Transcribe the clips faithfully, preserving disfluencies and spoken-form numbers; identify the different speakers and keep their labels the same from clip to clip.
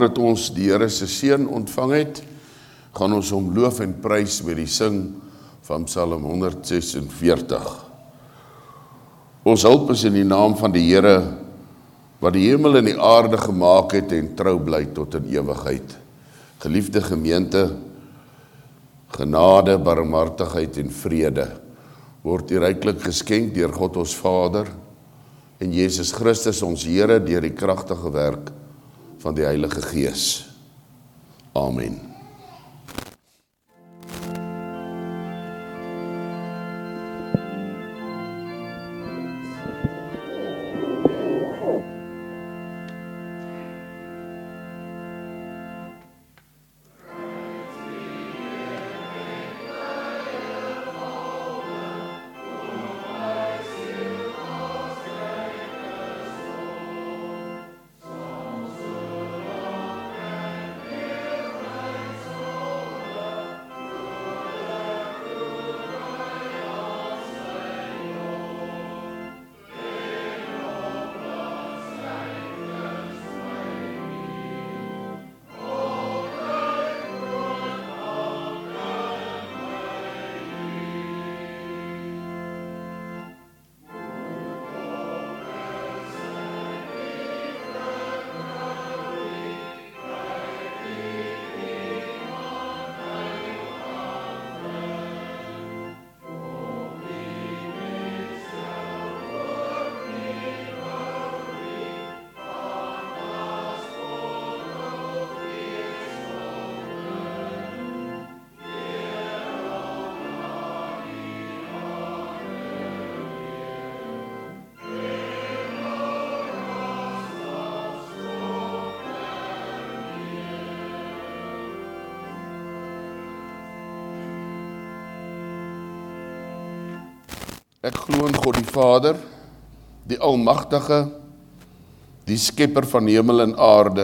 Speaker 1: Dat ons die Here se seën ontvang het, gaan ons hom loof en prys met die sing van Psalm honderd sesenveertig. Ons hulp is in die naam van die Here, wat die hemel en die aarde gemaak het en trou bly tot in ewigheid. Geliefde gemeente, genade, barmhartigheid en vrede word u ryklik geskenk deur God ons Vader en Jesus Christus ons Here deur die kragtige werk van die Heilige Gees. Amen. Ek glo in God die Vader, die Almagtige, die Skepper van hemel en aarde,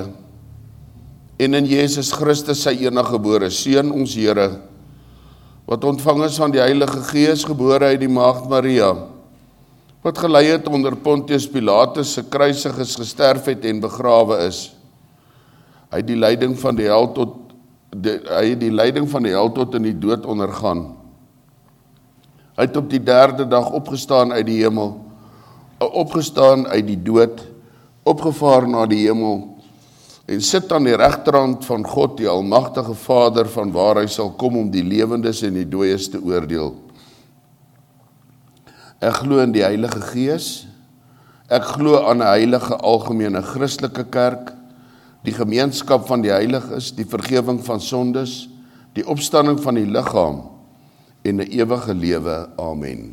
Speaker 1: en in Jesus Christus sy eniggebore Seun, ons Here, wat ontvang is van die Heilige Gees, gebore uit die Maagd Maria, wat gelei het onder Pontius Pilatus, se kruisig is, gesterf het en begrawe is. Hy het die lyding van die hel tot die, hy het die lyding van die hel tot in die dood ondergaan. Hy het op die derde dag opgestaan uit die hemel, opgestaan uit die dood, opgevaar na die hemel, en sit aan die regterhand van God, die Almagtige Vader, van waar hy sal kom om die lewendes en die dooies te oordeel. Ek glo in die Heilige Gees, ek glo aan 'n heilige algemene Christelike kerk, die gemeenskap van die heiliges, die vergifnis van sondes, die opstanding van die liggaam, en 'n ewige lewe. Amen.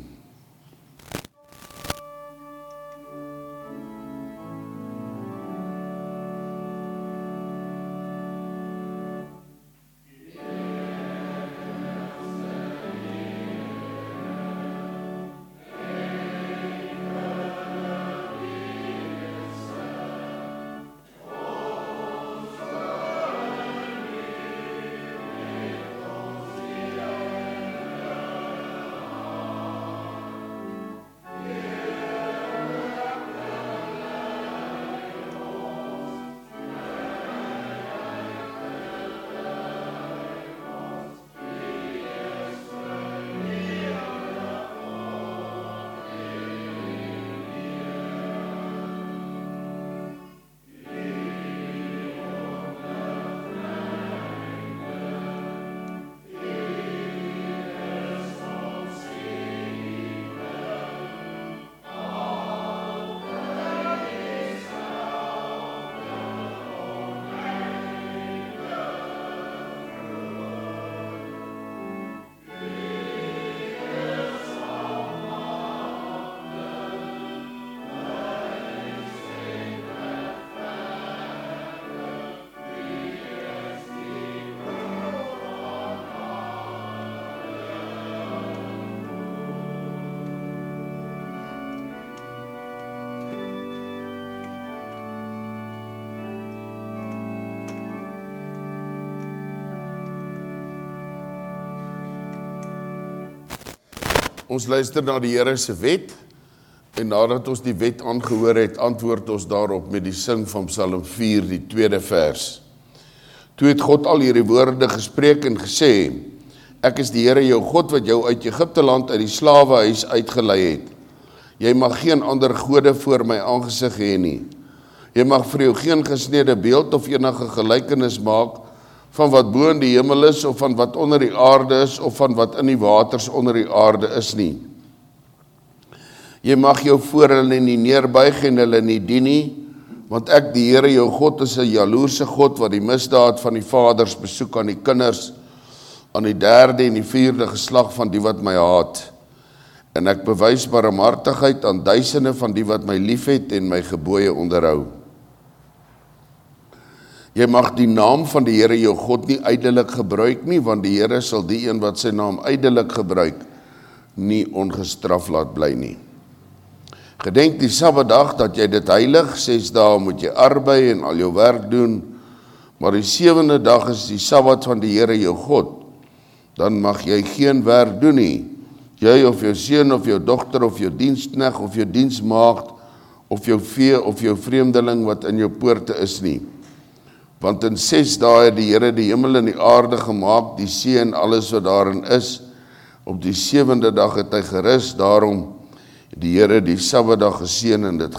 Speaker 1: Ons luister na die Here se wet, en nadat ons die wet aangehoor het, antwoord ons daarop met die sing van Psalm vier, die tweede vers. Toe het God al hierdie woorde gespreek en gesê, ek is die Here jou God wat jou uit Egipte land uit die slawehuis uitgelei het. Jy mag geen ander gode voor my aangesig hê nie. Jy mag vir jou geen gesnede beeld of enige gelykenis maak van wat bo in die hemel is of van wat onder die aarde is of van wat in die waters onder die aarde is nie. Jy mag jou voor hulle nie neerbuig en hulle nie dien nie, want ek die Here jou God is 'n jaloerse God wat die misdaad van die vaders besoek aan die kinders, aan die derde en die vierde geslag van die wat my haat. En ek bewys barmhartigheid aan duisende van die wat my liefhet en my gebooie onderhou. Jy mag die naam van die Here jou God nie ydelik gebruik nie, want die Here sal die een wat sy naam ydelik gebruik, nie ongestraf laat bly nie. Gedenk die Sabbatdag dat jy dit heilig, ses dae moet jy arbei en al jou werk doen, maar die sewende dag is die Sabbat van die Here jou God. Dan mag jy geen werk doen nie, jy of jou seun of jou dogter of jou diensknegt of jou diensmaagd of jou vee of jou vreemdeling wat in jou poorte is nie. Want in ses dae het die Here die hemel en die aarde gemaak, die see en alles wat daarin is. Op die sewende dag het hy gerus, daarom die Here die Sabbatdag geseën en dit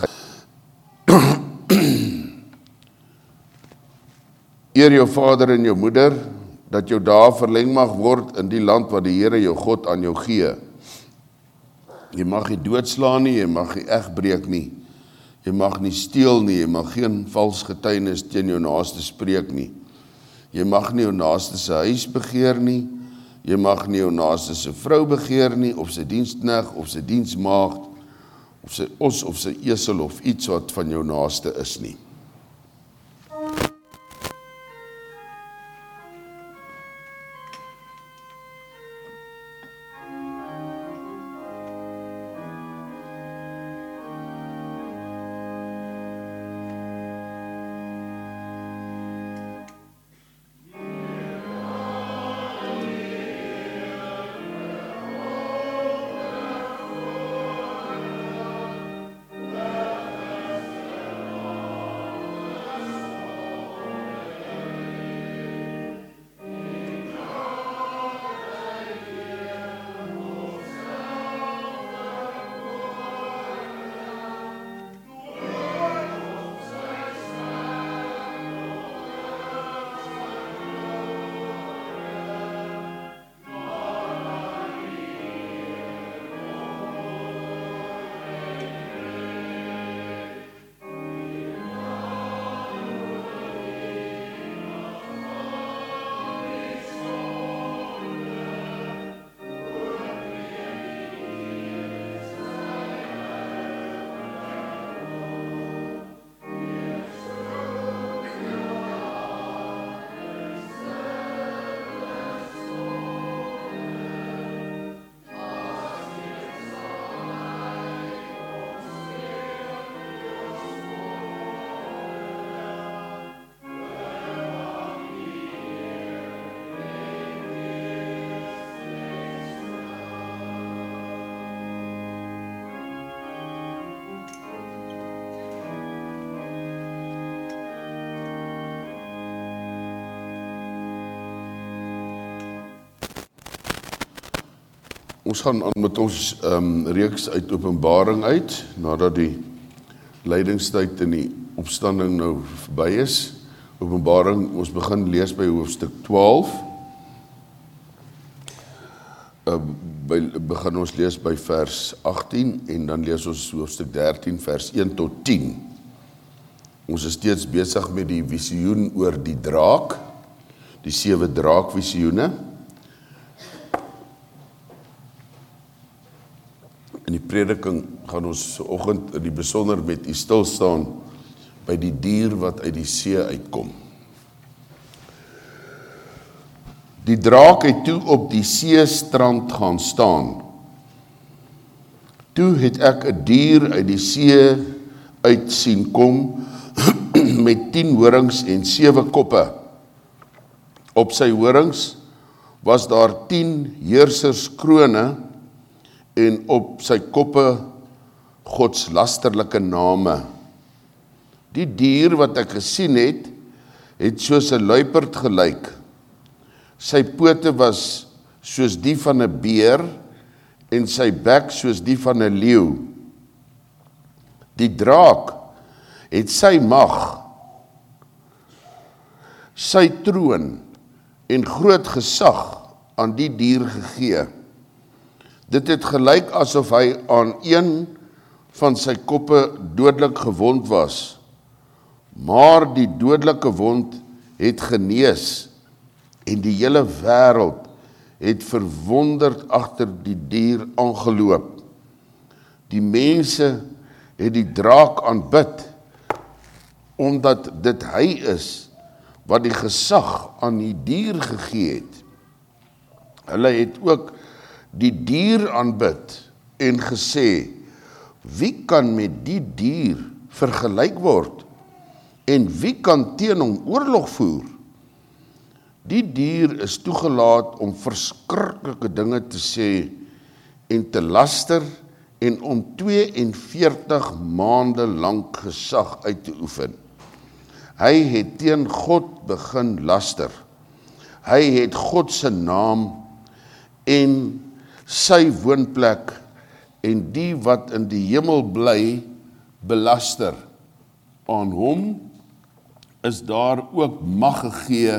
Speaker 1: Eer jou vader en jou moeder, dat jou dae verleng mag word in die land wat die Here jou God aan jou gee. Jy mag nie doodslaan nie, jy mag nie egbreek nie, jy mag nie steel nie, jy mag geen vals getuienis teen jou naaste spreek nie. Jy mag nie jou naaste se huis begeer nie, jy mag nie jou naaste se vrou begeer nie, of sy diensknegt, of sy diensmaagd, of sy os, of sy esel, of iets wat van jou naaste is nie. Ons gaan aan met ons um, reeks uit Openbaring uit, nadat die lydingstyd en die opstanding nou verby is. Openbaring, ons begin lees by hoofstuk twaalf. Uh, by, begin ons lees by vers agttien en dan lees ons hoofstuk dertien vers een tot tien. Ons is steeds besig met die visioen oor die draak, die sewe draakvisioene. In die prediking gaan ons vanoggend in die besonder met u stil staan by die dier wat uit die see uitkom. Die draak het toe op die seestrand gaan staan. Toe het ek 'n dier uit die see uit sien kom met tien horings en sewe koppe. Op sy horings was daar tien heerserskrone en op sy koppe godslasterlike name. Die dier wat ek gesien het, het soos 'n luiperd gelyk. Sy pote was soos die van 'n beer en sy bek soos die van 'n leeu. Die draak het sy mag, sy troon en groot gesag aan die dier gegee. Dit het gelyk asof hy aan een van sy koppe dodelik gewond was, maar die dodelike wond het genees en die hele wêreld het verwonderd agter die dier aangeloop. Die mense het die draak aanbid, omdat dit hy is wat die gesag aan die dier gegee het. Hulle het ook die dier aanbid en gesê, wie kan met die dier vergelyk word en wie kan teen hom oorlog voer? Die dier is toegelaat om verskriklike dinge te sê en te laster en om tweeënveertig maande lank gesag uit te oefen. Hy het teen God begin laster. Hy het God se naam en sy woonplek en die wat in die hemel bly belaster. Aan hom is daar ook mag gegee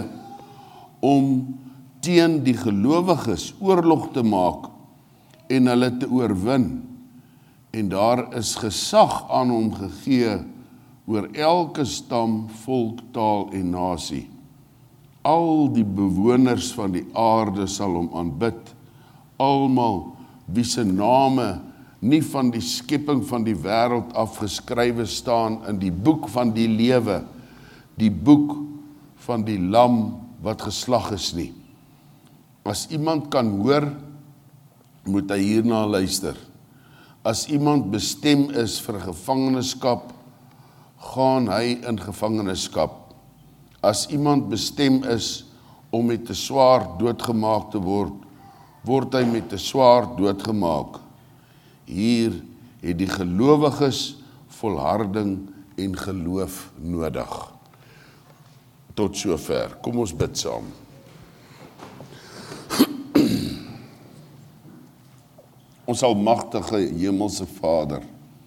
Speaker 1: om teen die gelowiges oorlog te maak en hulle te oorwin. En daar is gesag aan hom gegee oor elke stam, volk, taal en nasie. Al die bewoners van die aarde sal hom aanbid, almal wie se name nie van die skepping van die wêreld afgeskrywe staan in die boek van die lewe, die boek van die lam wat geslag is nie. As iemand kan hoor, moet hy hierna luister. As iemand bestem is vir gevangenskap, gaan hy in gevangenskap. As iemand bestem is om met 'n swaard doodgemaak te word, word hy met 'n swaard doodgemaak. Hier het die gelowiges volharding en geloof nodig. Tot sover. Kom ons bid saam. Ons almagtige hemelse Vader,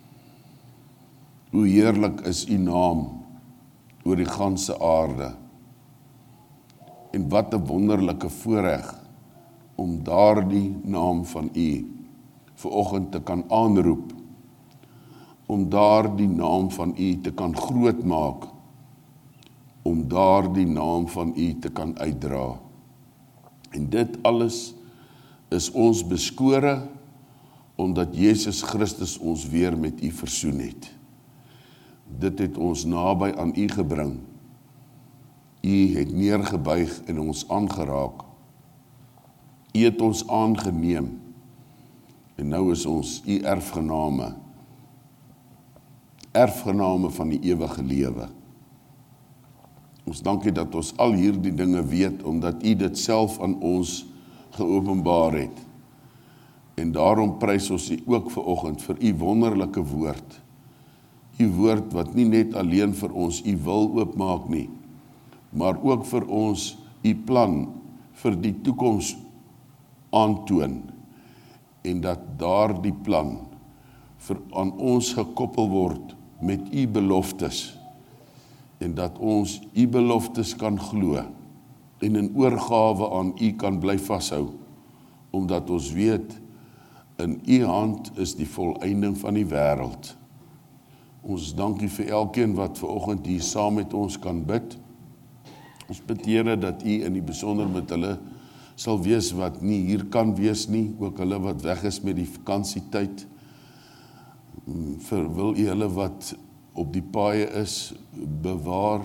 Speaker 1: hoe heerlik is u naam oor die ganse aarde. En wat 'n wonderlike voorreg om daardie naam van u vanoggend te kan aanroep, om daardie naam van u te kan grootmaak, om daardie naam van u te kan uitdra. En dit alles is ons beskore, omdat Jezus Christus ons weer met u versoen het. Dit het ons naby aan u gebring. U het neergebuig en ons aangeraak. U het ons aangeneem. En nou is ons u erfgename. Erfgename van die ewige lewe. Ons dankie dat ons al hierdie dinge weet, omdat u dit self aan ons geopenbaar het. En daarom prys ons u ook vanoggend vir u wonderlike woord. U woord wat nie net alleen vir ons u wil oopmaak nie, maar ook vir ons u plan vir die toekoms aantoon. En dat daardie plan vir aan ons gekoppel word met u beloftes. En dat ons u beloftes kan glo en in oorgawe aan u kan bly vashou, omdat ons weet, in u hand is die volëinding van die wêreld. Ons dankie vir elkeen wat vanoggend hier saam met ons kan bid. Ons bid Here dat u in die besonder met hulle sal wees wat nie hier kan wees nie, ook hulle wat weg is met die vakansietyd. Vir wil u hulle wat op die paaie is, bewaar.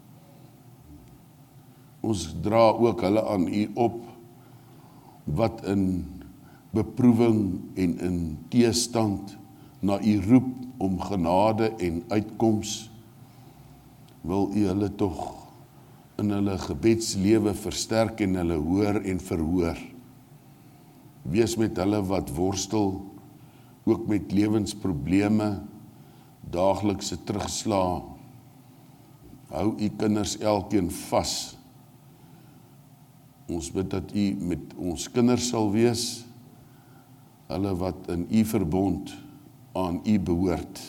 Speaker 1: Ons dra ook hulle aan u op, wat in beproewing en in teestand na u roep om genade en uitkoms. Wil u hulle tog in hulle gebedslewe versterk en hulle hoor en verhoor. Wees met hulle wat worstel, ook met lewensprobleme, daaglikse terugslag, Hou u kinders elkeen vas. Ons bid dat u met ons kinders sal wees, hulle wat in u verbond aan u behoort.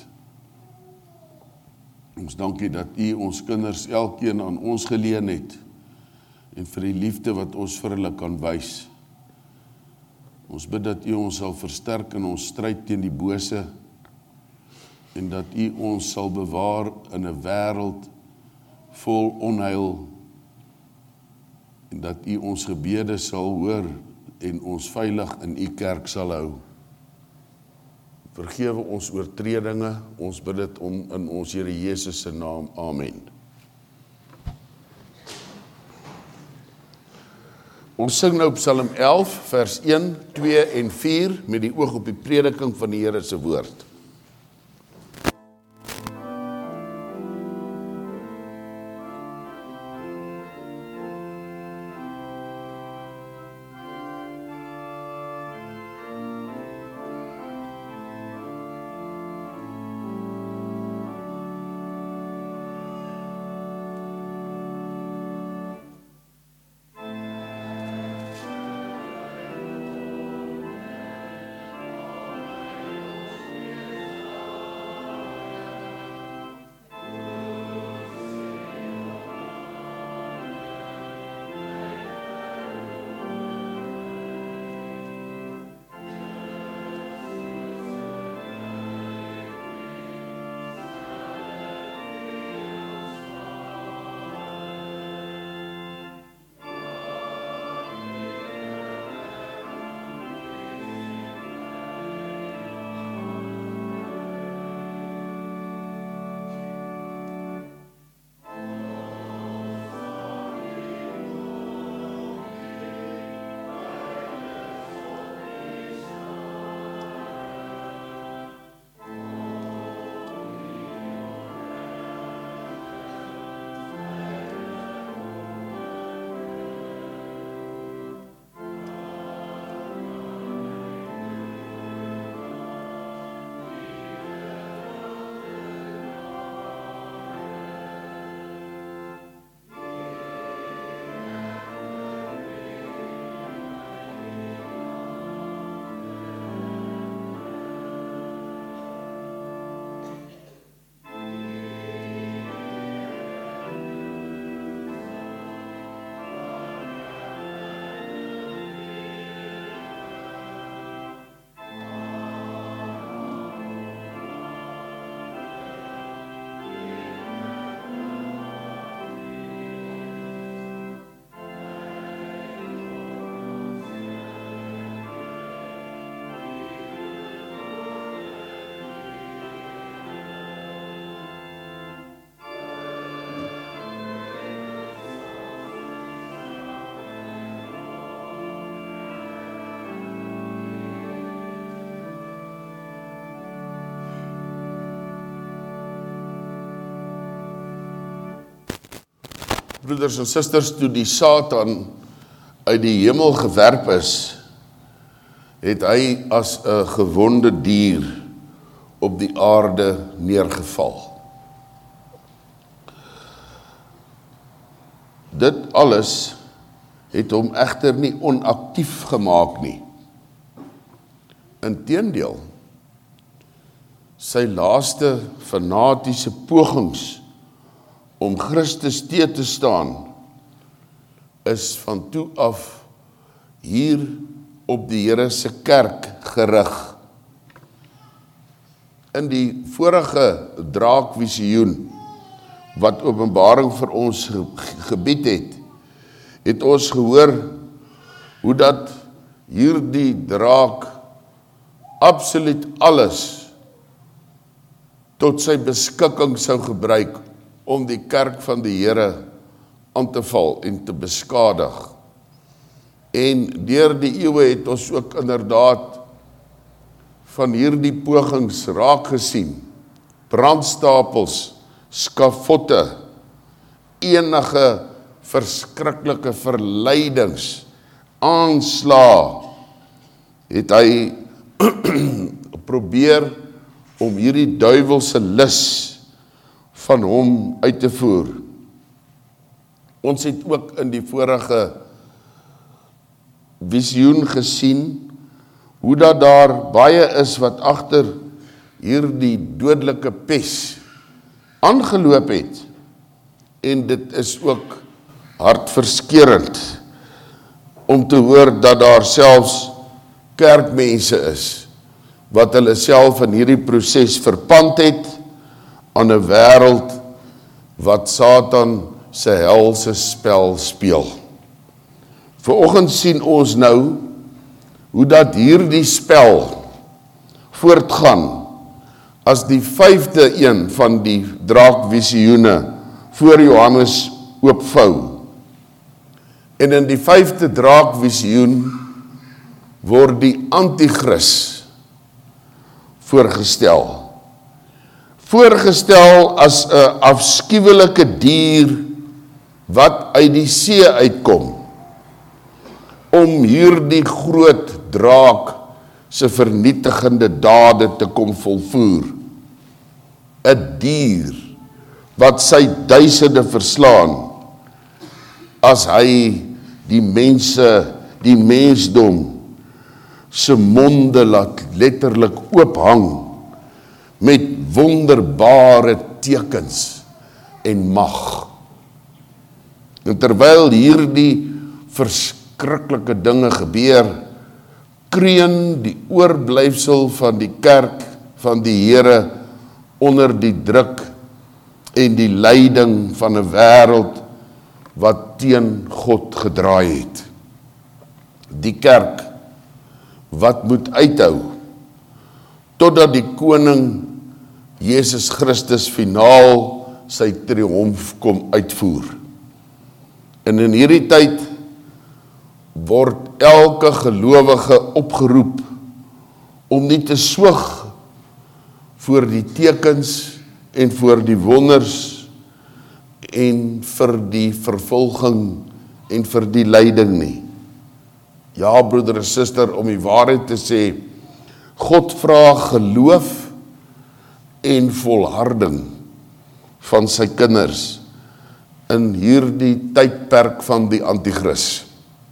Speaker 1: Ons dankie dat u ons kinders elkeen aan ons geleen het, en vir die liefde wat ons vir hulle kan wys. Ons bid dat u ons sal versterk in ons stryd teen die bose, en dat u ons sal bewaar in 'n wêreld vol onheil, en dat u ons gebede sal hoor en ons veilig in u kerk sal hou. Vergewe ons oortredinge, ons bid dit om in ons Here Jesus se naam. Amen. Ons sing nou Psalm elf, vers een, twee en vier, met die oog op die prediking van die Here se woord. Broeders en susters, toe die Satan uit die hemel gewerp is, het hy as 'n gewonde dier op die aarde neergeval. Dit alles het hom egter nie onaktief gemaak nie. Inteendeel, sy laaste fanatiese pogings om Christus teë te staan, is van toe af hier op die Here se kerk gerig. In die vorige draakvisioen, wat Openbaring vir ons gebied het, het ons gehoor hoe dat hierdie draak absoluut alles tot sy beskikking sou gebruik om die kerk van die Here aan te val en te beskadig. En deur die eeue het ons ook inderdaad van hierdie pogings raak gesien. Brandstapels, skavotte, enige verskriklike verleidings, aanslae, het hy probeer om hierdie duiwelse lus van hom uit te voer. Ons het ook in die vorige visioen gesien, hoe dat daar baie is wat agter hierdie dodelike pes aangeloop het. En dit is ook hartverskeurend om te hoor dat daar selfs kerkmense is, wat hulle self in hierdie proses verpand het aan 'n wêreld wat Satan sy helse spel speel. Vanoggend sien ons nou hoe dat hierdie spel voortgaan as die vyfde een van die draakvisioene voor Johannes oopvou. En in die vyfde draakvisioen word die anti-kris voorgestel. Voorgestel as 'n afskuwelike dier wat uit die see uitkom, om hierdie groot draak se vernietigende dade te kom volvoer. 'n Dier wat sy duisende verslaan, as hy die mense, die mensdom, se monde laat letterlik oophang, met wonderbare tekens en mag. En terwyl hierdie verskriklike dinge gebeur, kreun die oorblyfsel van die kerk van die Here onder die druk en die lyding van 'n wêreld wat teen God gedraai het. Die kerk wat moet uithou totdat die koning Jesus Christus finaal sy triomf kom uitvoer. En in hierdie tyd word elke gelowige opgeroep om nie te swyg voor die tekens en voor die wonders en vir die vervolging en vir die lyding nie. Ja, broeder en suster, om die waarheid te sê, God vra geloof en volharding van sy kinders in hierdie tydperk van die anti-kris.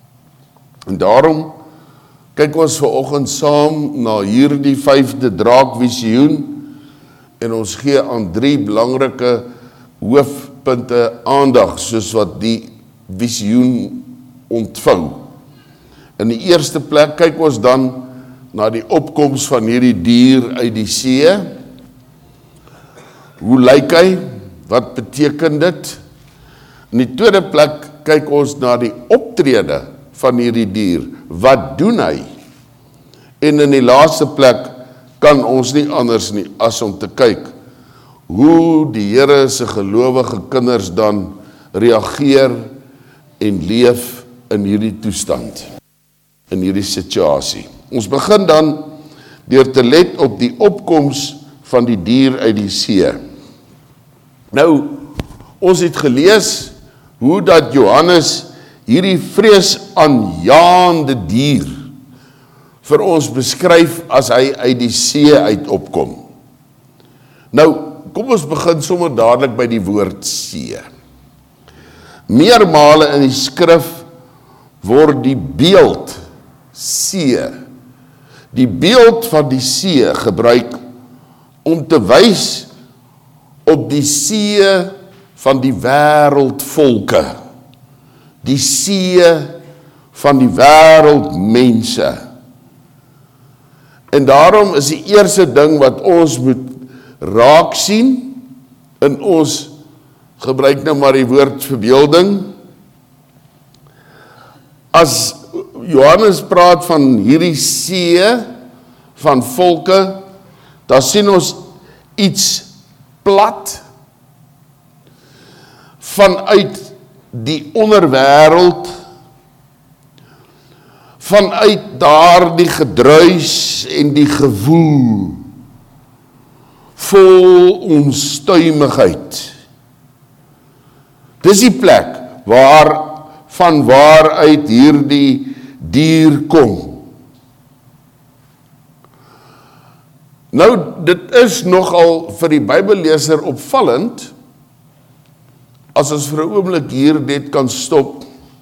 Speaker 1: En daarom kyk ons vanoggend saam na hierdie vyfde draakvisioen en ons gee aan drie belangrike hoofpunte aandag soos wat die visioen ontvou. In die eerste plek kyk ons dan na die opkoms van hierdie dier uit die see. Hoe lyk hy? Wat beteken dit? In die tweede plek kyk ons na die optrede van hierdie dier. Wat doen hy? En in die laaste plek kan ons nie anders nie as om te kyk hoe die Here se gelowige kinders dan reageer en leef in hierdie toestand, in hierdie situasie. Ons begin dan deur te let op die opkoms van die dier uit die see. Nou, ons het gelees hoe dat Johannes hierdie vreesaanjaende dier vir ons beskryf as hy uit die see uit opkom. Nou, kom ons begin sommer dadelik by die woord see. Meermale in die skrif word die beeld see, die beeld van die see gebruik om te wys op die see van die wêreldvolke, die see van die wêreldmense. En daarom is die eerste ding wat ons moet raak sien, in ons gebruik nou maar die woord verbeelding, as Johannes praat van hierdie see van volke, dan sien ons iets plat vanuit die onderwêreld, vanuit daar die gedruis en die gewoel, vol onstuimigheid. Dis die plek waar van waaruit hierdie dier kom. Nou, dit is nogal vir die Bybelleser opvallend, as ons vir 'n oomblik hier net kan stop,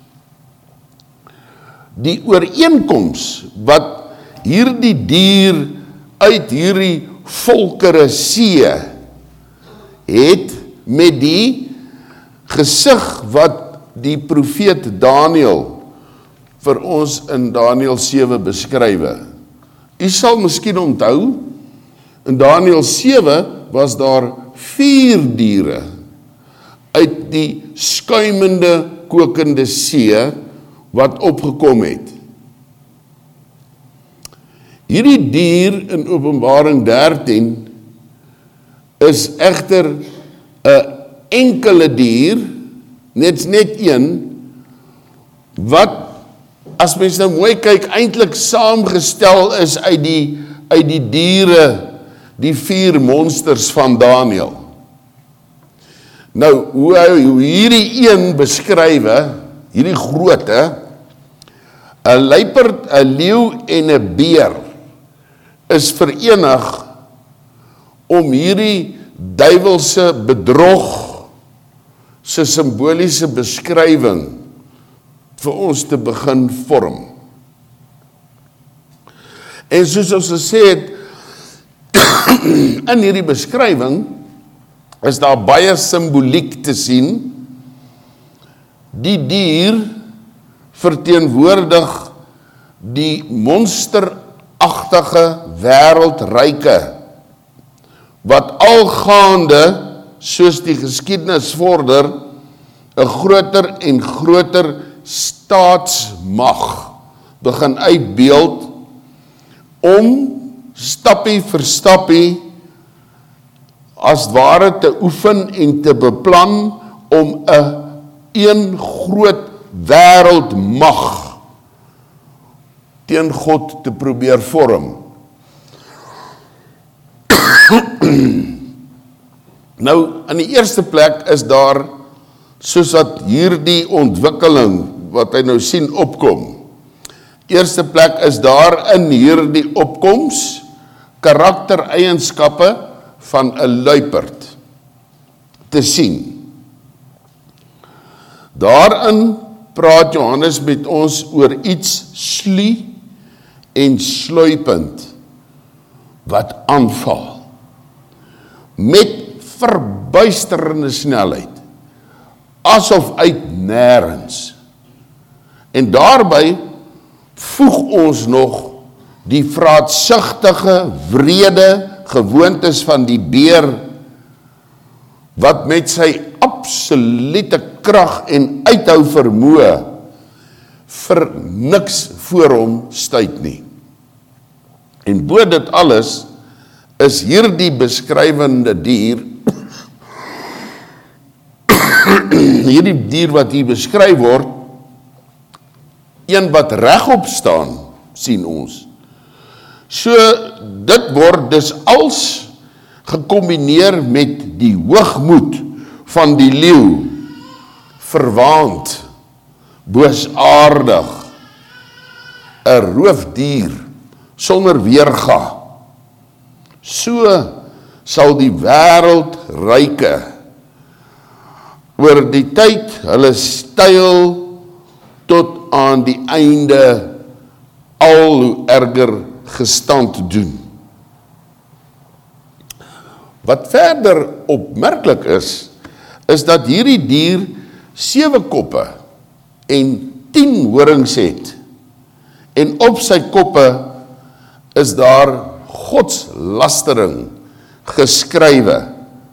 Speaker 1: die ooreenkoms wat hierdie dier uit hierdie volkere see het met die gesig wat die profeet Daniël vir ons in Daniël sewe beskrywe. U sal miskien onthou, in Daniël sewe was daar vier diere uit die skuimende, kokende see wat opgekom het. Hierdie dier in Openbaring dertien is egter 'n enkele dier, net net een, wat, as mens nou mooi kyk, eintlik saamgestel is uit die, uit die diere, die vier monsters van Daniël. Nou, hoe hy hoe hierdie een beskrywe, hierdie groote, 'n luiperd, 'n leeu en 'n beer, is verenig om hierdie duiwelse bedrog se simboliese beskrywing vir ons te begin vorm. En soos ons gesê het, in hierdie beskrywing is daar baie simboliek te sien. Die dier verteenwoordig die monsteragtige wêreldryke wat algaande, soos die geskiedenis vorder, 'n groter en groter staatsmag begin uitbeeld om stappie vir stappie as ware te oefen en te beplan om 'n een groot wêreldmag teen God te probeer vorm. Nou, in die eerste plek is daar, soos wat hierdie ontwikkeling, wat hy nou sien opkom, eerste plek is daar in hierdie opkoms, karaktereienskappe van 'n luiperd te sien. Daarin praat Johannes met ons oor iets slie en sluipend wat aanval met verbuisterende snelheid, asof uit nêrens. En daarby voeg ons nog die vraatsigtige, wrede gewoontes van die beer, wat met sy absolute krag en uithou vermoë vir niks voor hom stuit nie. En bo dit alles is hierdie beskrywende dier, hierdie dier wat hier beskryf word, een wat regop staan, sien ons. So, dit word dus als gekombineer met die hoogmoed van die leeu, verwaand, boosaardig, 'n roofdier, sonder weerga. So sal die wêreldryke oor die tyd hulle styl tot aan die einde al hoe erger gestand doen. Wat verder opmerklik is, is dat hierdie dier sewe koppe en tien horings het. En op sy koppe is daar godslastering geskrywe.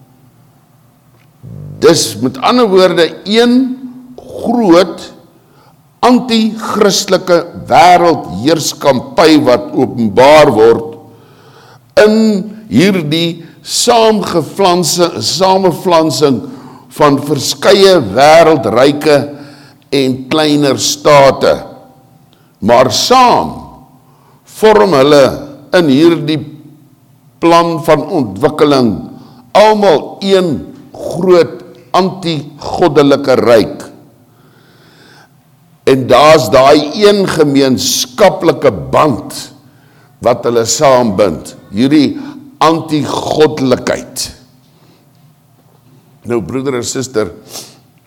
Speaker 1: Dis met ander woorde een groot anti-christelike wêreldheerskampy wat openbaar word in hierdie saamgeflanse, sameflansing van verskeie wêreldryke en kleiner state. Maar saam vorm hulle in hierdie plan van ontwikkeling almal een groot anti-goddelike ryk. En daar's daai een gemeenskaplike band wat hulle saambind, hierdie anti-goddelikheid. Nou broeder en suster,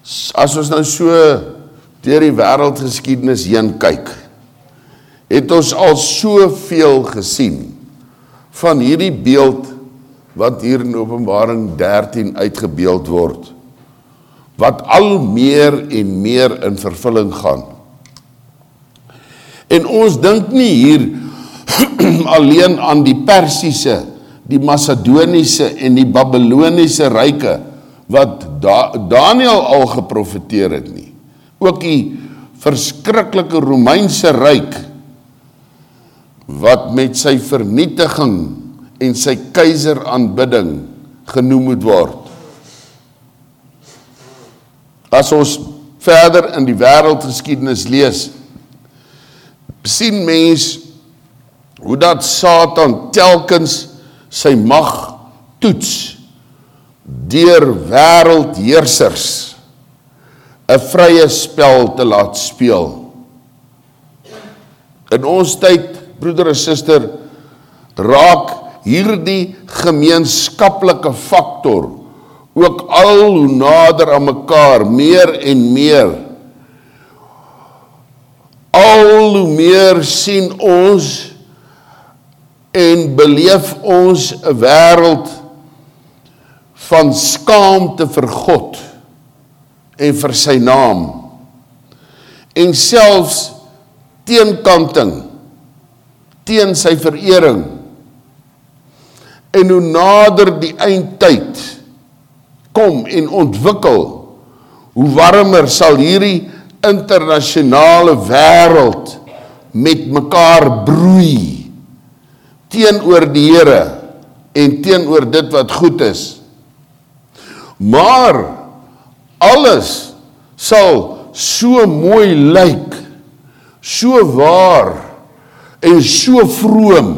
Speaker 1: As ons nou so deur die wêreldgeskiedenis heen kyk, het ons al soveel gesien van hierdie beeld wat hier in Openbaring dertien uitgebeeld word, wat al meer en meer in vervulling gaan. En ons dink nie hier alleen aan die Persiese, die Macedoniese en die Babyloniese ryke, wat da Daniël al geprofeteer het nie. Ook die verskriklike Romeinse ryk, wat met sy vernietiging en sy keiseraanbidding genoem moet word. As ons verder in die wêreldgeskiedenis lees, sien mens hoe dat Satan telkens sy mag toets deur wêreldheersers 'n vrye spel te laat speel. In ons tyd, broeder en suster, raak hierdie gemeenskaplike faktor ook al hoe nader aan mekaar, meer en meer. Al hoe meer sien ons en beleef ons 'n wêreld van skaamte vir God en vir sy naam, en selfs teenkanting teen sy verering. En hoe nader die eindtyd kom en ontwikkel, hoe warmer sal hierdie internasionale wêreld met mekaar broei teenoor die Here en teenoor dit wat goed is. Maar alles sal so mooi lyk, so waar en so vroom.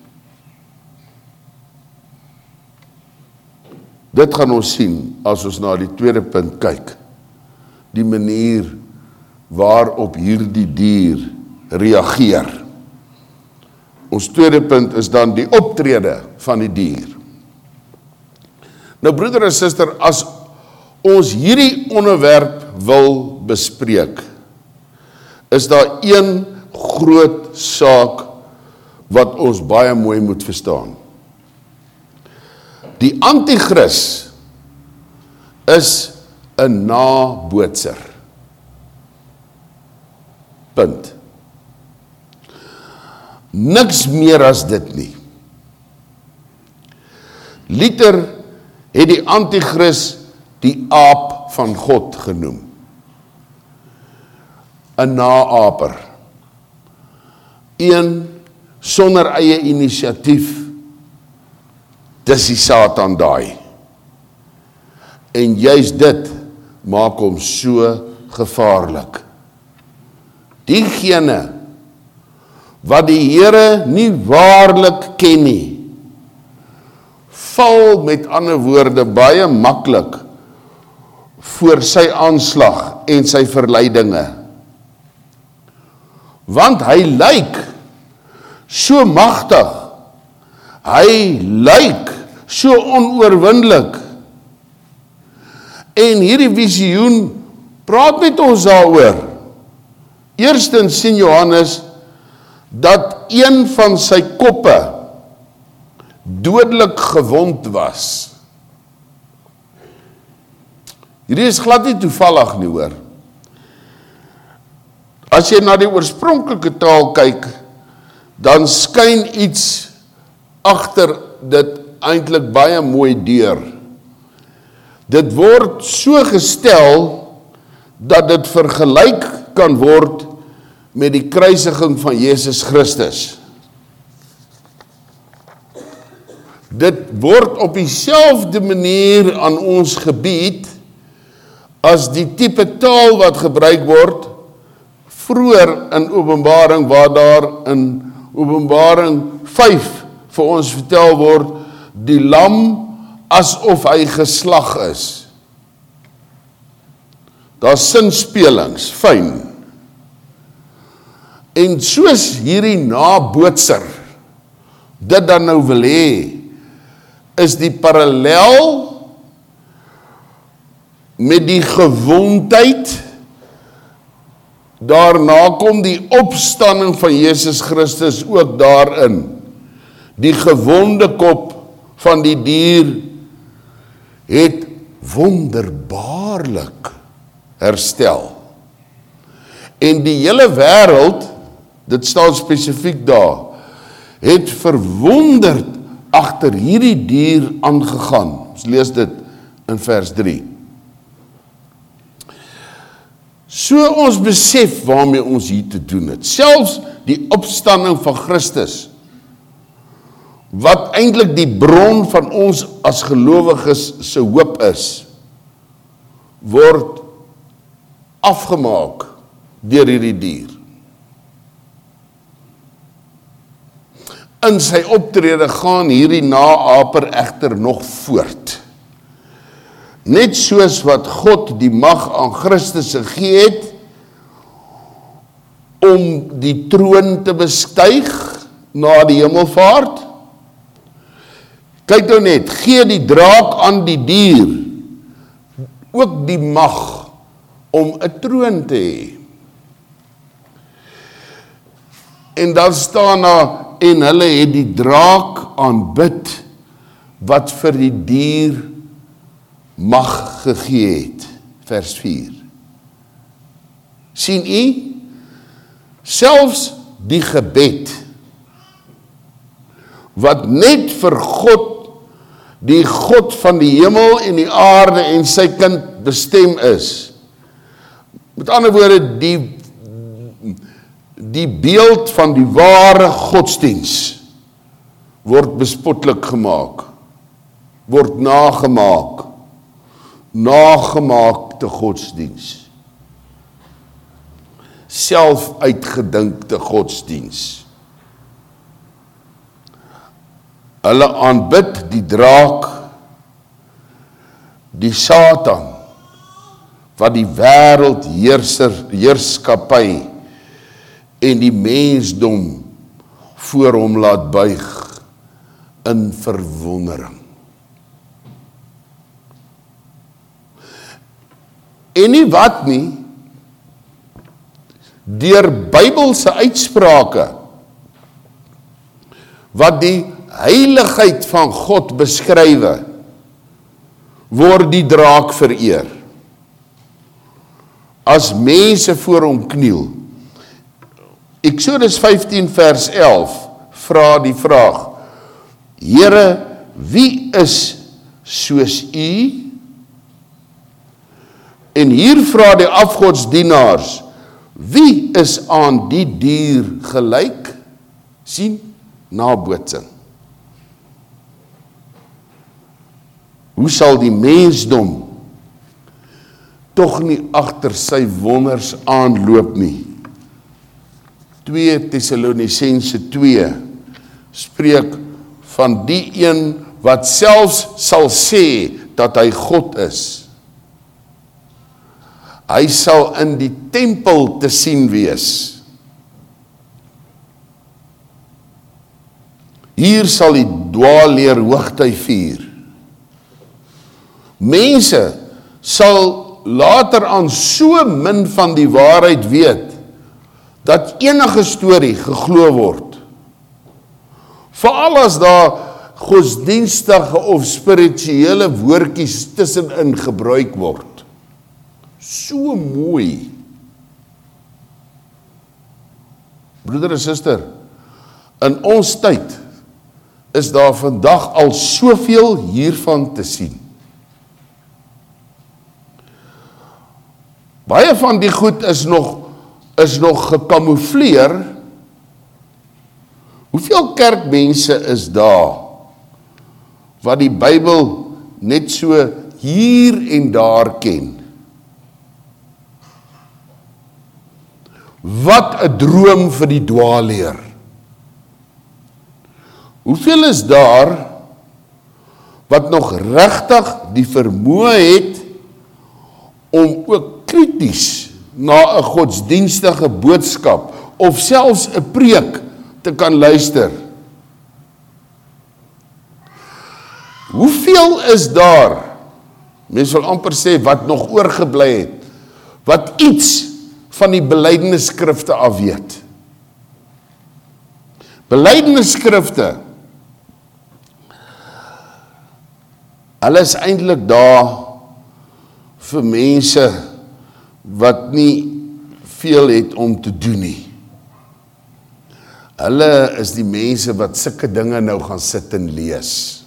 Speaker 1: Dit gaan ons sien as ons na die tweede punt kyk, die manier waarop hierdie dier reageer. Ons tweede punt is dan die optrede van die dier. Nou broeder en suster, as ons hierdie onderwerp wil bespreek, is daar een groot saak wat ons baie mooi moet verstaan. Die anti-kris is 'n nabootser. Punt. Niks meer as dit nie. Luther het die anti-kris die aap van God genoem. 'n naaper. Een sonder eie inisiatief. Dis die Satan daai. En juist dit maak hom so gevaarlik. Diegene wat die Here nie waarlik ken nie, val met ander woorde baie maklik voor sy aanslag en sy verleidinge. Want hy lyk so magtig, hy lyk so onoorwinlik. En hierdie visioen praat met ons daaroor. Eerstens sien Johannes dat een van sy koppe dodelik gewond was. Hierdie is glad nie toevallig nie, hoor. As jy na die oorspronklike taal kyk, dan skyn iets agter dit eintlik baie mooi deur. Dit word so gestel dat dit vergelyk kan word met die kruisiging van Jesus Christus. Dit word op dieselfde manier aan ons gebied as die tipe taal wat gebruik word vroeër in Openbaring, waar daar in Openbaring vyf vir ons vertel word, die lam asof hy geslag is. Daar's sinspelings, fyn. En soos hierdie nabootser dit dan nou wil hê, is die parallel met die gewondheid, daarna kom die opstanding van Jesus Christus ook daarin. Die gewonde kop van die dier het wonderbaarlik herstel. En die hele wêreld, dit staan spesifiek daar, het verwonderd agter hierdie dier aangegaan. Ons lees dit in vers drie. So ons besef waarmee ons hier te doen het. Selfs die opstanding van Christus, wat eintlik die bron van ons as gelowiges se hoop is, word afgemaak deur hierdie dier. In sy optrede gaan hierdie naaper egter nog voort. Net soos wat God die mag aan Christus gegee het om die troon te bestyg na die hemelvaart. Kyk nou net, gee die draak aan die dier ook die mag om 'n troon te hê. En dan staan daar, en hulle het die draak aanbid wat vir die dier mag gegee het. Vers vier. Sien u? Selfs die gebed, wat net vir God, die God van die hemel en die aarde en sy kind bestem is. Met ander woorde, die die beeld van die ware godsdiens word bespotlik gemaak, word nagemaak, nagemaakte godsdiens, self uitgedinkte godsdiens. Hulle aanbid die draak, die Satan, wat die wêreld heerser, heerskappy en die mensdom voor hom laat buig in verwondering. En nie wat nie, deur Bybelse uitsprake, wat die heiligheid van God beskrywe, word die draak vereer. As mense voor hom kniel. Eksodus vyftien vers elf vra die vraag: Here, wie is soos u? En hier vra die afgodsdienaars: wie is aan die dier gelyk? Sien, nabootsing. Hoe sal die mensdom tog nie agter sy wonders aanloop nie? twee Tessalonisense twee spreek van die een wat selfs sal sê dat hy God is. Hy sal in die tempel te sien wees. Hier sal die dwaalleer hoogtyd vier. Mense sal later aan so min van die waarheid weet, dat enige storie geglo word. Veral as daar godsdienstige of spirituele woordjies tussenin gebruik word. So mooi. Broeder en suster, in ons tyd is daar vandag al soveel hiervan te sien. Baie van die goed is nog is nog gekamoufleer. Hoeveel kerkmense is daar wat die Bybel net so hier en daar ken? Wat 'n droom vir die dwaalleer. Hoeveel is daar wat nog regtig die vermoë het om ook krities na 'n godsdienstige boodskap of selfs 'n preek te kan luister? Hoeveel is daar Mens wil amper sê wat nog oorgebly het, wat iets van die belydenisskrifte af weet. Belydenisskrifte, hulle is eintlik daar vir mense wat nie veel het om te doen nie. Hulle is die mense wat sulke dinge nou gaan sit en lees.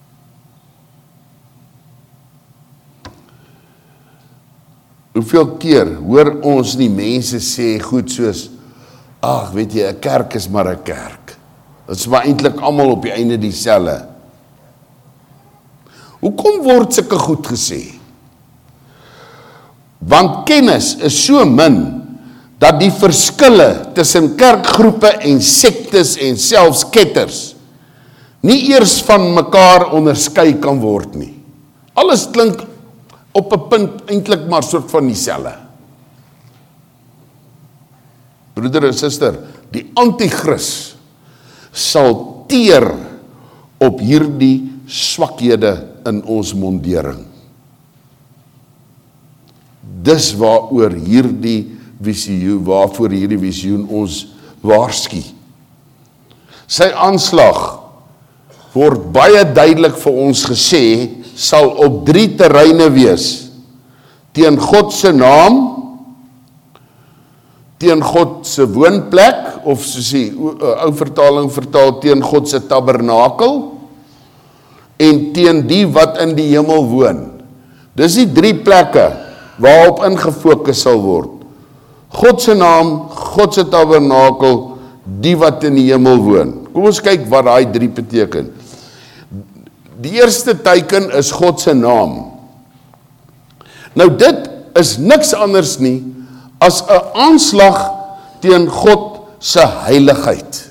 Speaker 1: Hoeveel keer hoor ons nie mense sê goed soos, ag, weet jy, 'n kerk is maar 'n kerk. Dit is maar eintlik almal op die einde dieselfde. Hoekom word sulke goed gesê? Want kennis is so min, dat die verskille tussen kerkgroepe en sektes en selfs ketters nie eers van mekaar onderskei kan word nie. Alles klink op 'n punt eintlik maar soort van dieselfde. Broeder en suster, die anti-kris sal teer op hierdie swakhede in ons mondering. Dis waaroor hierdie visioen, waarvoor hierdie visioen ons waarsku. Sy aanslag word baie duidelik vir ons gesê, sal op drie terreine wees. Teen God se naam, teen God se woonplek, of soos die ou vertaling vertaal, teen God se tabernakel, en teen die wat in die hemel woon. Dis die drie plekke waarop ingefokus sal word. God se naam, God se tabernakel, die wat in die hemel woon. Kom ons kyk wat daai drie beteken. Die eerste teken is God se naam. Nou dit is niks anders nie as 'n aanslag teen God se heiligheid.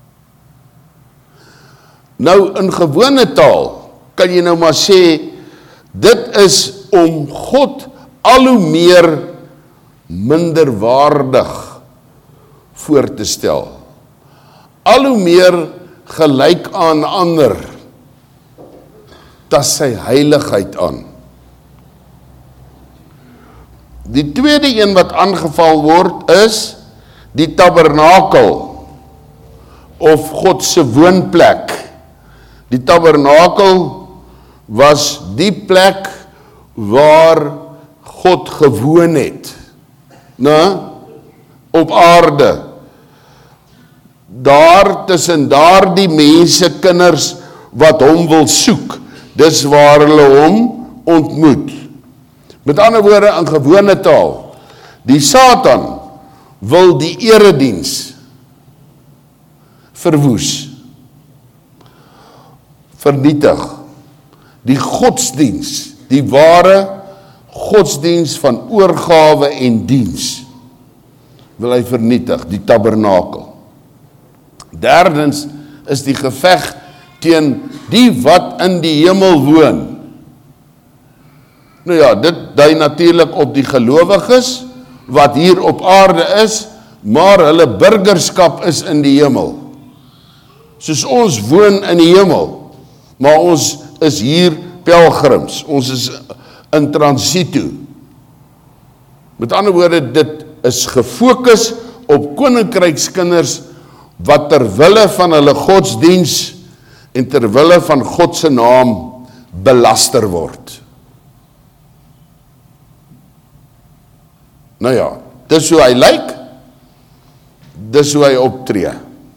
Speaker 1: Nou in gewone taal kan jy nou maar sê, dit is om God al hoe meer minderwaardig voor te stel. Al hoe meer gelyk aan ander, tas sy heiligheid aan. Die tweede een wat aangeval word is die tabernakel of God se woonplek. Die tabernakel was die plek waar God gewoon het, nou, op aarde. Daar tussen daar die mense kinders wat hom wil soek, dis waar hulle hom ontmoet. Met ander woorde, in gewone taal, die Satan wil die erediens verwoes, vernietig, die godsdiens, die ware godsdiens van oorgawe en diens, wil hy vernietig, die tabernakel. Derdens is die geveg teen die wat in die hemel woon. Nou ja, dit dui natuurlik op die gelowiges, wat hier op aarde is, maar hulle burgerskap is in die hemel. Soos ons woon in die hemel, maar ons is hier pelgrims, ons is in transito. Met ander woorde, dit is gefokus op koninkrykskinders wat ter wille van hulle godsdiens en ter wille van God se naam belaster word. Nou ja, dis hoe hy lyk, dis hoe hy optree.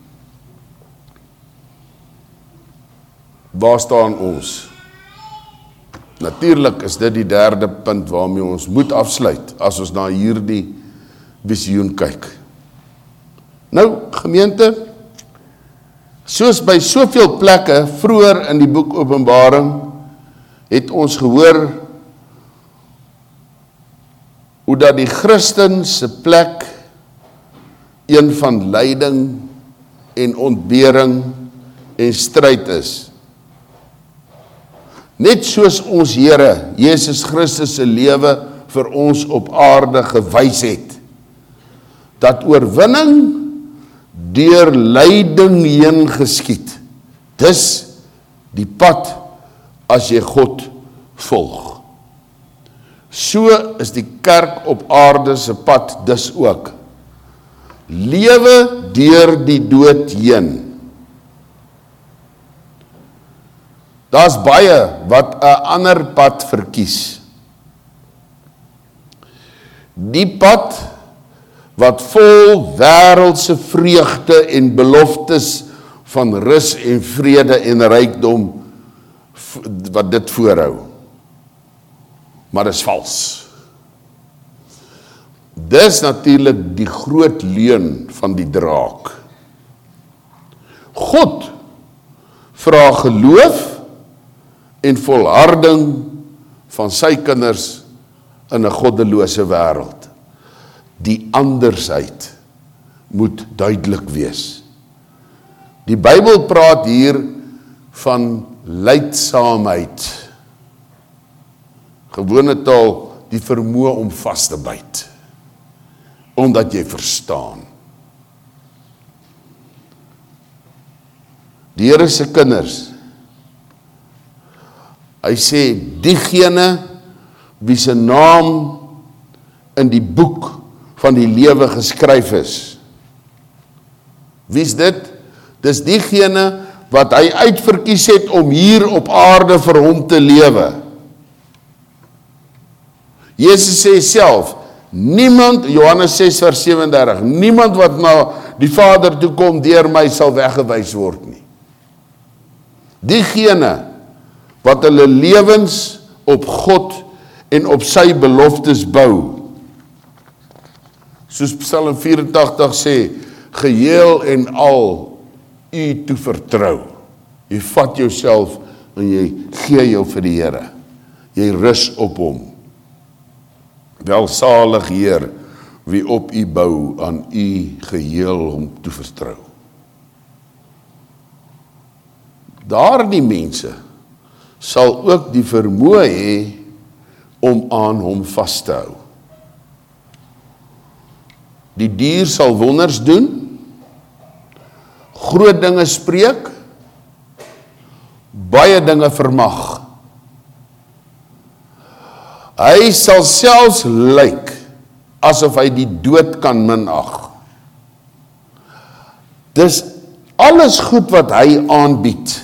Speaker 1: Waar staan ons? Natuurlik is dit die derde punt waarmee ons moet afsluit, as ons na hierdie visioen kyk. Nou, gemeente, soos by soveel plekke vroeër in die boek Openbaring, het ons gehoor hoe dat die Christen se plek een van lyding en ontbering en stryd is. Net soos ons Here, Jesus Christus se lewe vir ons op aarde gewys het, dat oorwinning deur lyding heen geskied. Dis die pad as jy God volg. So is die kerk op aarde se pad dus ook. Lewe deur die dood heen. Daar's baie wat 'n ander pad verkies. Die pad wat vol wêreldse vreugde en beloftes van rus en vrede en rykdom wat dit voorhou. Maar dis vals. Dis natuurlik die groot leuen van die draak. God vra geloof en volharding van sy kinders in 'n goddelose wêreld. Die andersheid moet duidelik wees. Die Bybel praat hier van lydsaamheid. Gewone taal, die vermoë om vas te byt. Omdat jy verstaan. Die Here se kinders, hy sê, diegene wie se naam in die boek van die lewe geskryf is. Wie is dit? Dis diegene wat hy uitverkies het om hier op aarde vir hom te lewe. Jesus sê self, niemand, Johannes ses vers ses drie, niemand wat na die Vader toe kom deur my sal weggewys word nie. Diegene wat hulle lewens op God en op sy beloftes bou. Soos Psalm vyf-en-tagtig sê, geheel en al u toe vertrou. Jy vat jouself en jy gee jou vir die Here. Jy rus op hom. Welsalig Heer, wie op u bou, aan u geheel hom toe vertrou. Daardie mense sal ook die vermoë hê om aan hom vas te hou. Die dier sal wonders doen, groot dinge spreek, baie dinge vermag. Hy sal selfs lyk asof hy die dood kan minag. Dis alles goed wat hy aanbied.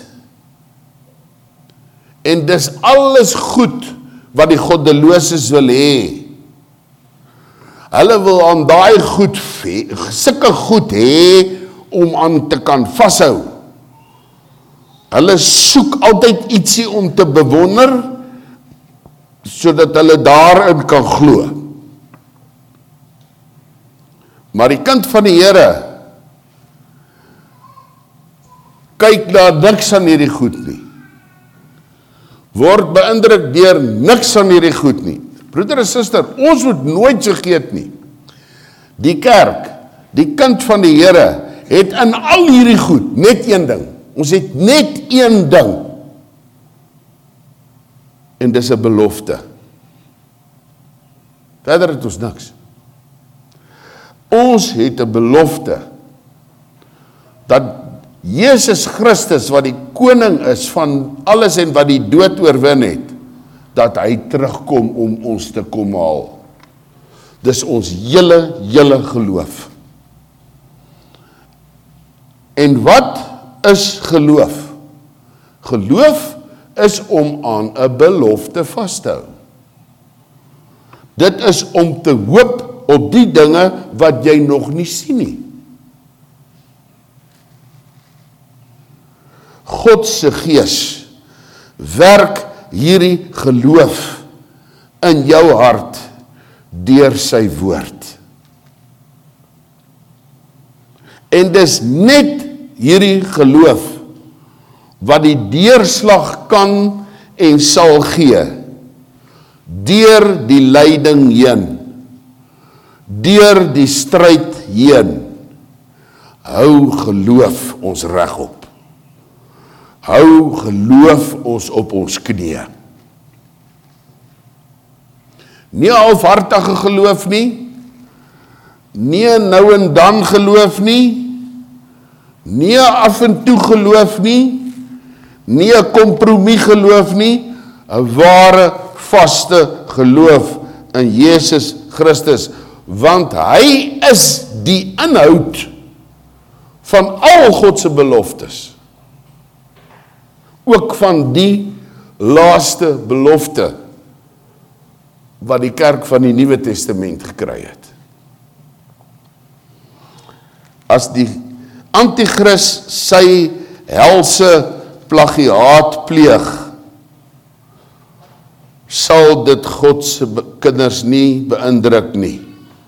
Speaker 1: En dis alles goed wat die goddeloses wil hê. Hulle wil aan daai goed, sulke goed hê om aan te kan vashou. Hulle soek altyd ietsie om te bewonder, sodat hulle daarin kan glo. Maar die kind van die Here kyk na niks aan hierdie goed nie. Word beïndruk deur niks aan hierdie goed nie. Broeder en suster, ons moet nooit vergeet nie. Die kerk, die kind van die Here, het in al hierdie goed net een ding. Ons het net een ding. En dis 'n belofte. Verder het ons niks. Ons het 'n belofte dat Jesus Christus, wat die koning is van alles en wat die dood oorwin het, dat hy terugkom om ons te kom haal. Dis ons hele, hele geloof. En wat is geloof? Geloof is om aan 'n belofte vas te hou. Dit is om te hoop op die dinge wat jy nog nie sien nie. God se Gees werk hierdie geloof in jou hart deur sy woord. En dis net hierdie geloof wat die deurslag kan en sal gee, deur die lyding heen, deur die stryd heen. Hou geloof ons regop. Hou geloof ons op ons knieë. Nie halfhartige geloof nie, nie nou en dan geloof nie, nie af en toe geloof nie, nie 'n kompromie geloof nie, 'n ware vaste geloof in Jesus Christus, want hy is die inhoud van al God se beloftes. Ook van die laaste belofte wat die kerk van die Nuwe Testament gekry het. As die Antichrist sy helse plagiaat pleeg, sal dit God se kinders nie beïndruk nie.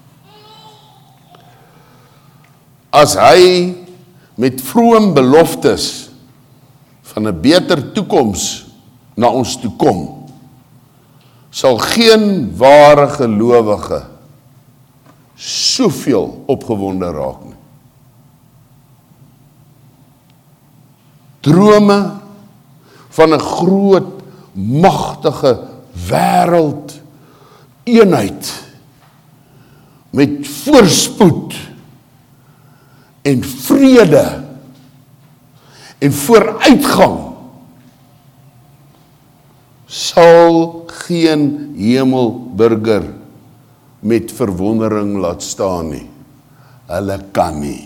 Speaker 1: As hy met vroom beloftes van 'n beter toekoms na ons toe kom, sal geen ware gelowige soveel opgewonde raak nie. Drome van 'n groot, magtige wêreld eenheid met voorspoed en vrede en vooruitgang sal geen hemelburger met verwondering laat staan nie. Hulle kan nie.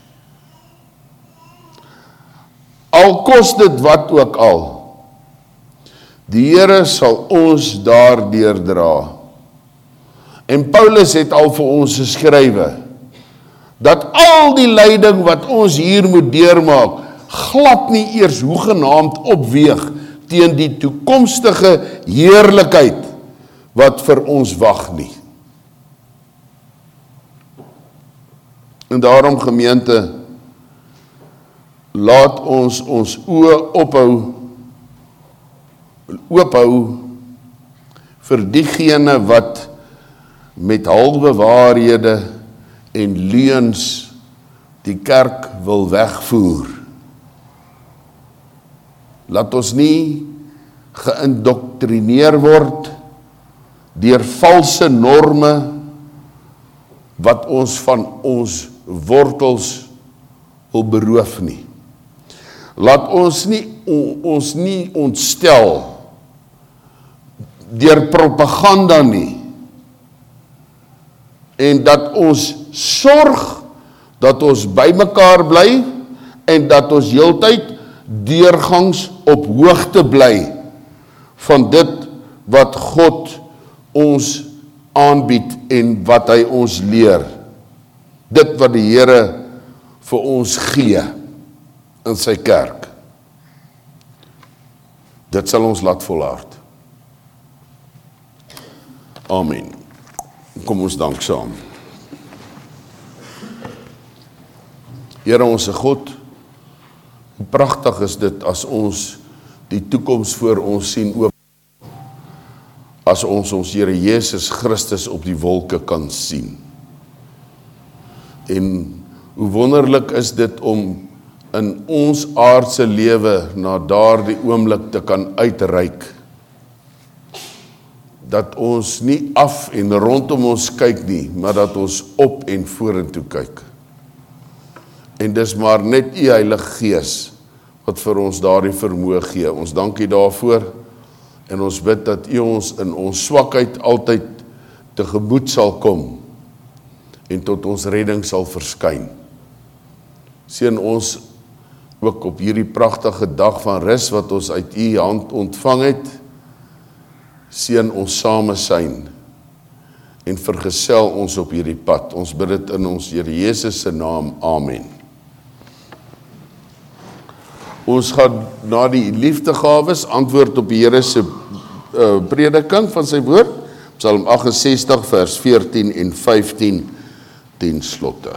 Speaker 1: Al kos dit wat ook al, die Here sal ons daardeur dra. En Paulus het al vir ons geskrywe, dat al die lyding wat ons hier moet deurmaak, glad nie eers hoegenaamd opweeg teen die toekomstige heerlikheid wat vir ons wag nie. En daarom, gemeente, laat ons ons oë ophou, oophou vir diegene wat met halwe waarhede en leuns die kerk wil wegvoer. Laat ons nie geïndoktrineer word deur valse norme wat ons van ons wortels wil beroof nie. Laat ons nie ons nie ontstel deur propaganda nie, en dat ons sorg dat ons by mekaar bly en dat ons heeltyd deurgangs op hoogte bly van dit wat God ons aanbied en wat hy ons leer. Dit wat die Here vir ons gee in sy kerk. Dit sal ons laat volhard. Amen. Kom ons dank saam. Here ons God, hoe pragtig is dit as ons die toekoms voor ons sien oop, as ons ons Here Jesus Christus op die wolke kan sien. En hoe wonderlik is dit om in ons aardse lewe na daardie oomblik te kan uitreik, dat ons nie af en rondom ons kyk nie, maar dat ons op en vorentoe kyk. En dis maar net U Heilige Gees wat vir ons daardie vermoë gee. Ons dank U daarvoor en ons bid dat U ons in ons swakheid altyd tegemoet sal kom en tot ons redding sal verskyn. Seën ons ook op hierdie pragtige dag van rus wat ons uit U hand ontvang het. Seën ons samesyn en vergesel ons op hierdie pad. Ons bid dit in ons Here Jesus se naam. Amen. Ons gaan na die liefdegawes antwoord op die Here se uh, prediking van sy woord. Psalm agt en sestig vers veertien en vyftien ten slotte.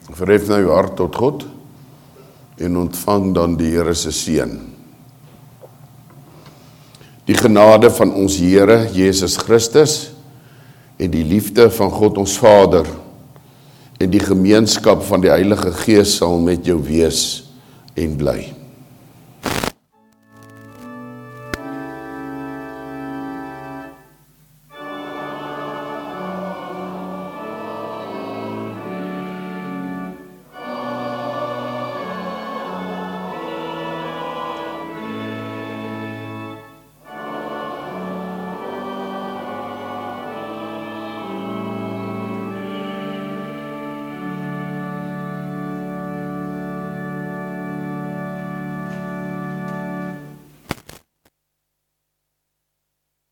Speaker 1: Verhef nou jou hart tot God en ontvang dan die Here se seën. Die genade van ons Here Jesus Christus en die liefde van God ons Vader en die gemeenskap van die Heilige Gees sal met jou wees en bly.